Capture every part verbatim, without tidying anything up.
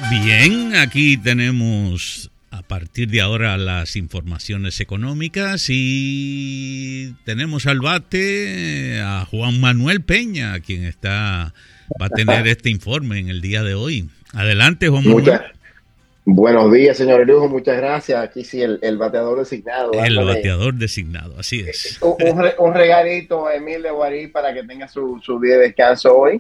Bien, aquí tenemos a partir de ahora las informaciones económicas y tenemos al bate a Juan Manuel Peña, quien está va a tener este informe en el día de hoy. Adelante, Juan Manuel. Muchas, buenos días, señor Lujo, muchas gracias. Aquí sí, el, el bateador designado. El dándole bateador designado, así es. Un, un, re, un regalito a Emil de Guarí para que tenga su, su día de descanso hoy.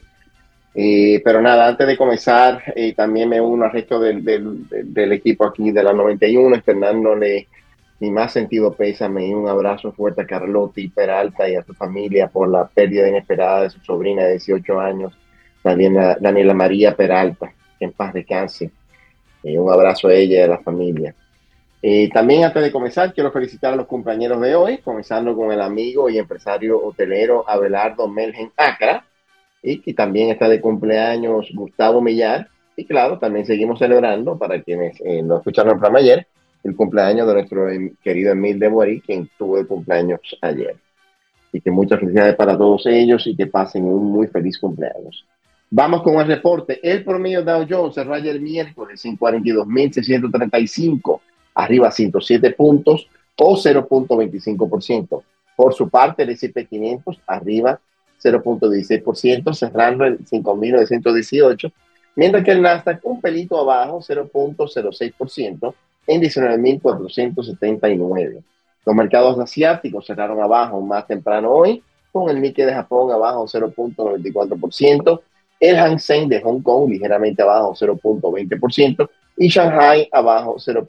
Eh, pero nada, antes de comenzar, eh, también me uno al resto del, del, del equipo aquí de la noventa y uno, externándole mi más sentido pésame y un abrazo fuerte a Carlotti Peralta y a su familia por la pérdida inesperada de su sobrina de dieciocho años, Daniela, Daniela María Peralta, que en paz descanse. Eh, un abrazo a ella y a la familia. Eh, también antes de comenzar, quiero felicitar a los compañeros de hoy, comenzando con el amigo y empresario hotelero Abelardo Melgen Acra, y que también está de cumpleaños Gustavo Millar. Y claro, también seguimos celebrando, para quienes eh, no escucharon el programa ayer, el cumpleaños de nuestro eh, querido Emil de Borí, quien tuvo el cumpleaños ayer. Y que muchas felicidades para todos ellos y que pasen un muy feliz cumpleaños. Vamos con el reporte. El promedio Dow Jones cerró ayer miércoles en cuarenta y dos mil seiscientos treinta y cinco, arriba ciento siete puntos o cero punto veinticinco por ciento. Por su parte, el ese y pe quinientos arriba cero punto dieciséis por ciento, cerrando en cinco mil novecientos dieciocho, mientras que el Nasdaq un pelito abajo, cero punto cero seis por ciento, en diecinueve mil cuatrocientos setenta y nueve. Los mercados asiáticos cerraron abajo más temprano hoy, con el Nikkei de Japón abajo cero punto noventa y cuatro por ciento, el Hang Seng de Hong Kong ligeramente abajo cero punto veinte por ciento y Shanghai abajo cero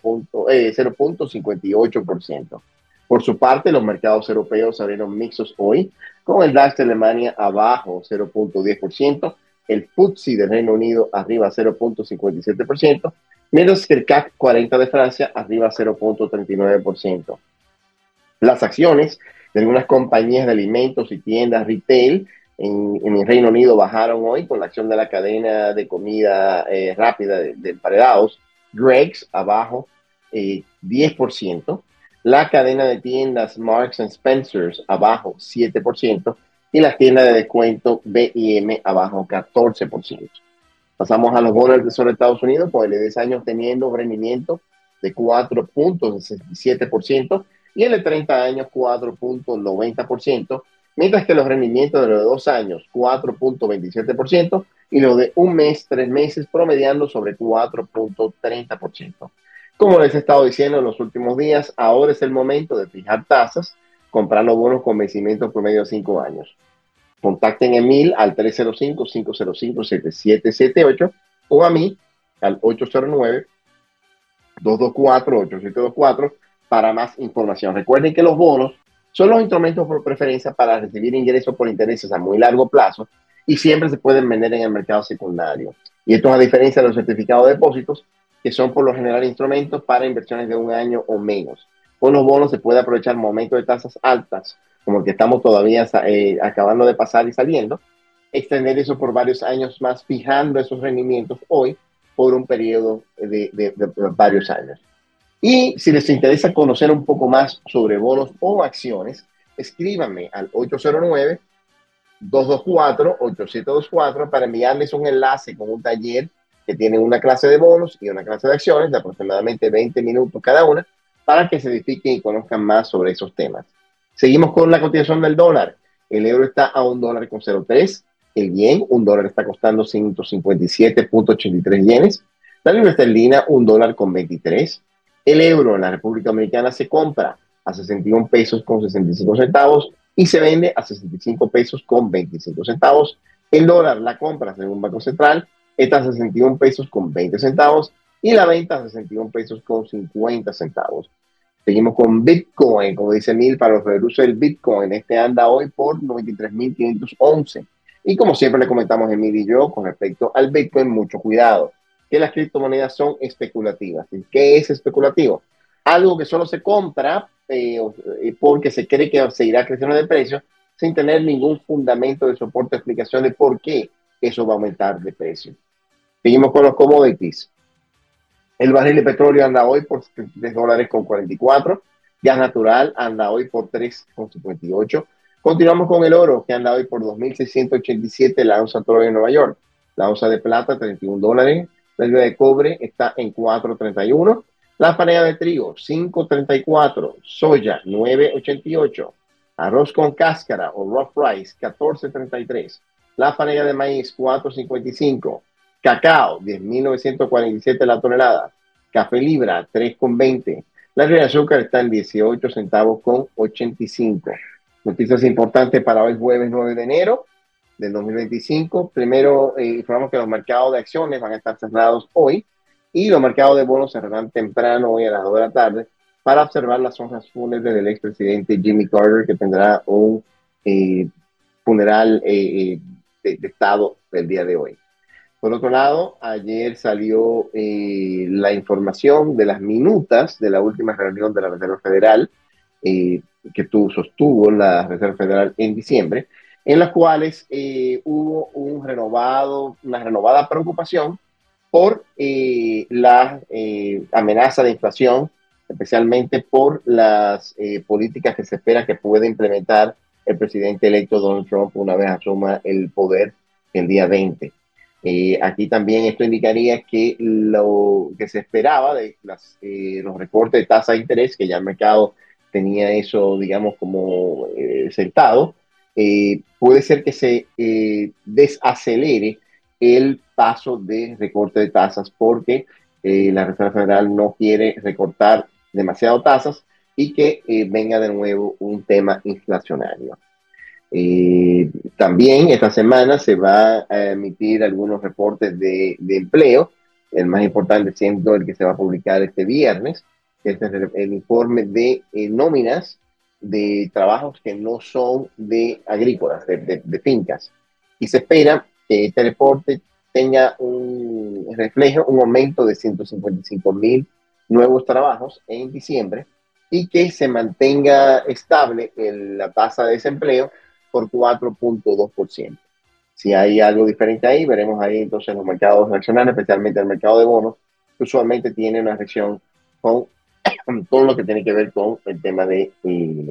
punto cincuenta y ocho por ciento. Por su parte, los mercados europeos abrieron mixtos hoy, con el DAX de Alemania abajo cero punto diez por ciento, el F T S E del Reino Unido arriba cero punto cincuenta y siete por ciento, mientras que el C A C cuarenta de Francia arriba cero punto treinta y nueve por ciento. Las acciones de algunas compañías de alimentos y tiendas retail en, en el Reino Unido bajaron hoy con la acción de la cadena de comida eh, rápida de, de emparedados, Greggs abajo eh, diez por ciento. La cadena de tiendas Marks and Spencers abajo siete por ciento y la tienda de descuento be y eme abajo catorce por ciento. Pasamos a los bonos del Tesoro de Estados Unidos, con el de diez años teniendo un rendimiento de cuatro punto sesenta y siete por ciento y el de treinta años cuatro punto noventa por ciento, mientras que los rendimientos de los de dos años cuatro punto veintisiete por ciento y los de un mes, tres meses promediando sobre cuatro punto treinta por ciento. Como les he estado diciendo en los últimos días, ahora es el momento de fijar tasas, comprando bonos con vencimiento promedio de cinco años. Contacten a Emil al tres cero cinco, cinco cero cinco, siete siete siete ocho o a mí al ocho cero nueve, dos dos cuatro, ocho siete dos cuatro para más información. Recuerden que los bonos son los instrumentos por preferencia para recibir ingresos por intereses a muy largo plazo y siempre se pueden vender en el mercado secundario. Y esto es a diferencia de los certificados de depósitos, que son por lo general instrumentos para inversiones de un año o menos. Con los bonos se puede aprovechar momentos de tasas altas, como el que estamos todavía eh, acabando de pasar y saliendo, extender eso por varios años más, fijando esos rendimientos hoy por un periodo de, de, de, de varios años. Y si les interesa conocer un poco más sobre bonos o acciones, escríbanme al ocho cero nueve, dos dos cuatro, ocho siete dos cuatro para enviarles un enlace con un taller que tienen una clase de bonos y una clase de acciones de aproximadamente veinte minutos cada una para que se edifiquen y conozcan más sobre esos temas. Seguimos con la cotización del dólar. El euro está a un dólar con cero tres. El yen, un dólar está costando ciento cincuenta y siete punto ochenta y tres yenes. La libra esterlina, un dólar con veintitrés. El euro en la República Dominicana se compra a sesenta y un pesos con sesenta y cinco centavos y se vende a sesenta y cinco pesos con veinticinco centavos. El dólar, la compra según Banco Central, está a sesenta y un pesos con veinte centavos y la venta a sesenta y un pesos con cincuenta centavos. Seguimos con Bitcoin, como dice Mil, para los reductos del Bitcoin. Este anda hoy por noventa y tres mil quinientos once. Y como siempre le comentamos Emil y yo, con respecto al Bitcoin, mucho cuidado, que las criptomonedas son especulativas. ¿Y qué es especulativo? Algo que solo se compra eh, porque se cree que seguirá creciendo de precio sin tener ningún fundamento de soporte o explicación de por qué eso va a aumentar de precio. Seguimos con los commodities. El barril de petróleo anda hoy por tres dólares con cuarenta y cuatro. Gas natural anda hoy por tres con cincuenta y ocho. Continuamos con el oro, que anda hoy por dos mil seiscientos ochenta y siete la onza de oro en Nueva York. La onza de plata, treinta y un dólares. La libra de cobre está en cuatro treinta y uno. La panela de trigo, cinco treinta y cuatro. Soya, nueve ochenta y ocho. Arroz con cáscara o rough rice, catorce treinta y tres. La panela de maíz, cuatro cincuenta y cinco. Cacao, diez mil novecientos cuarenta y siete la tonelada. Café libra, tres veinte. La libra de azúcar está en dieciocho centavos con ochenta y cinco. Noticias importantes para hoy, jueves nueve de enero del dos mil veinticinco. Primero, eh, informamos que los mercados de acciones van a estar cerrados hoy y los mercados de bonos cerrarán temprano hoy a las dos de la tarde para observar las honras fúnebres del expresidente Jimmy Carter, que tendrá un eh, funeral eh, de, de Estado el día de hoy. Por otro lado, ayer salió eh, la información de las minutas de la última reunión de la Reserva Federal eh, que tuvo, sostuvo la Reserva Federal en diciembre, en las cuales eh, hubo un renovado, una renovada preocupación por eh, la eh, amenaza de inflación, especialmente por las eh, políticas que se espera que pueda implementar el presidente electo Donald Trump una vez asuma el poder el día veinte. Eh, aquí también esto indicaría que lo que se esperaba de las, eh, los recortes de tasa de interés, que ya el mercado tenía eso, digamos, como eh, sentado, eh, puede ser que se eh, desacelere el paso de recorte de tasas porque eh, la Reserva Federal no quiere recortar demasiado tasas y que eh, venga de nuevo un tema inflacionario. Eh, también esta semana se va a emitir algunos reportes de, de empleo, el más importante siendo el que se va a publicar este viernes, que es el, el informe de eh, nóminas de trabajos que no son de agrícolas, de, de, de fincas. Y se espera que este reporte tenga un reflejo, un aumento de ciento cincuenta y cinco mil nuevos trabajos en diciembre y que se mantenga estable el, la tasa de desempleo por cuatro punto dos por ciento. Si hay algo diferente ahí, veremos ahí entonces los mercados nacionales, especialmente el mercado de bonos, que usualmente tiene una reacción con, con todo lo que tiene que ver con el tema de, eh,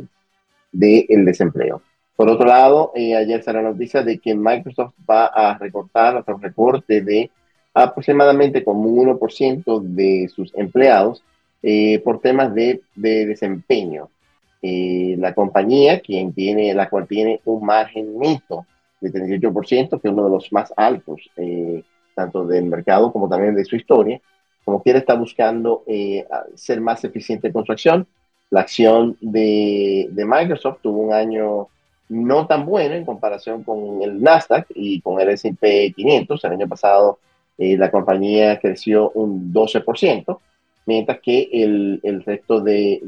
de el desempleo. Por otro lado, eh, ayer salió la noticia de que Microsoft va a recortar otro recorte de aproximadamente como un uno por ciento de sus empleados eh, por temas de, de desempeño. Eh, la compañía, quien tiene, la cual tiene un margen neto de treinta y ocho por ciento, que es uno de los más altos, eh, tanto del mercado como también de su historia, como quiera está buscando eh, ser más eficiente con su acción. La acción de, de Microsoft tuvo un año no tan bueno en comparación con el Nasdaq y con el ese and pe quinientos. El año pasado eh, la compañía creció un doce por ciento, mientras que el, el resto de,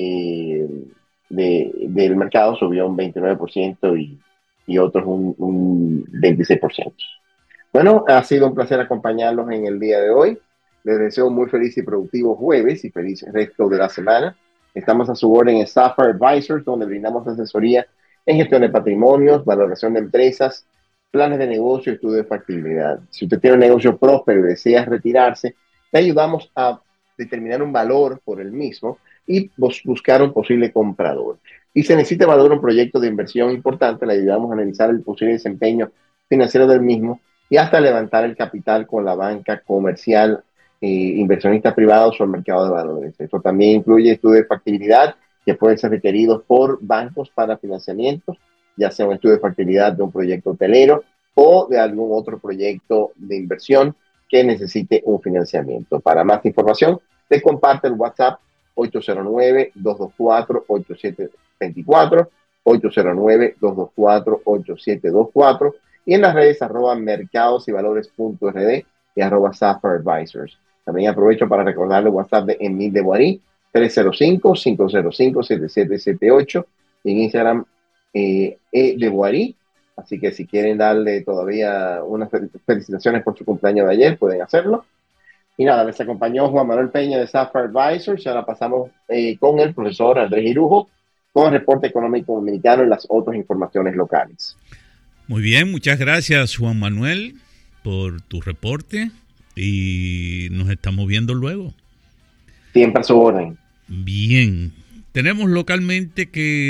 de De, del mercado subió un veintinueve por ciento y, y otros un, un veintiséis por ciento. Bueno, ha sido un placer acompañarlos en el día de hoy. Les deseo un muy feliz y productivo jueves y feliz resto de la semana. Estamos a su orden en Sapphire Advisors, donde brindamos asesoría en gestión de patrimonios, valoración de empresas, planes de negocio y estudio de factibilidad. Si usted tiene un negocio próspero y desea retirarse, le ayudamos a determinar un valor por el mismo y buscar un posible comprador. Y se necesita valorar un proyecto de inversión importante, le ayudamos a analizar el posible desempeño financiero del mismo y hasta levantar el capital con la banca comercial, eh, inversionistas privados o el mercado de valores. Esto también incluye estudios de factibilidad que pueden ser requeridos por bancos para financiamientos, ya sea un estudio de factibilidad de un proyecto hotelero o de algún otro proyecto de inversión que necesite un financiamiento. Para más información, te comparte el WhatsApp ocho cero nueve, dos dos cuatro, ocho siete dos cuatro, ocho cero nueve, dos dos cuatro, ocho siete dos cuatro y en las redes arroba mercados y valores punto r d y arroba Sapphire Advisors. También aprovecho para recordarle el WhatsApp de Emil de Boirí, tres cero cinco, cinco cero cinco, siete siete siete ocho y en Instagram eh, E de Boirí. Así que si quieren darle todavía unas felicitaciones por su cumpleaños de ayer, pueden hacerlo. Y nada, les acompañó Juan Manuel Peña de Sapphire Advisors. Ahora pasamos eh, con el profesor Andrés Irujo con el reporte económico dominicano y las otras informaciones locales. Muy bien, muchas gracias Juan Manuel por tu reporte y nos estamos viendo luego. Siempre a su orden. Bien, tenemos localmente que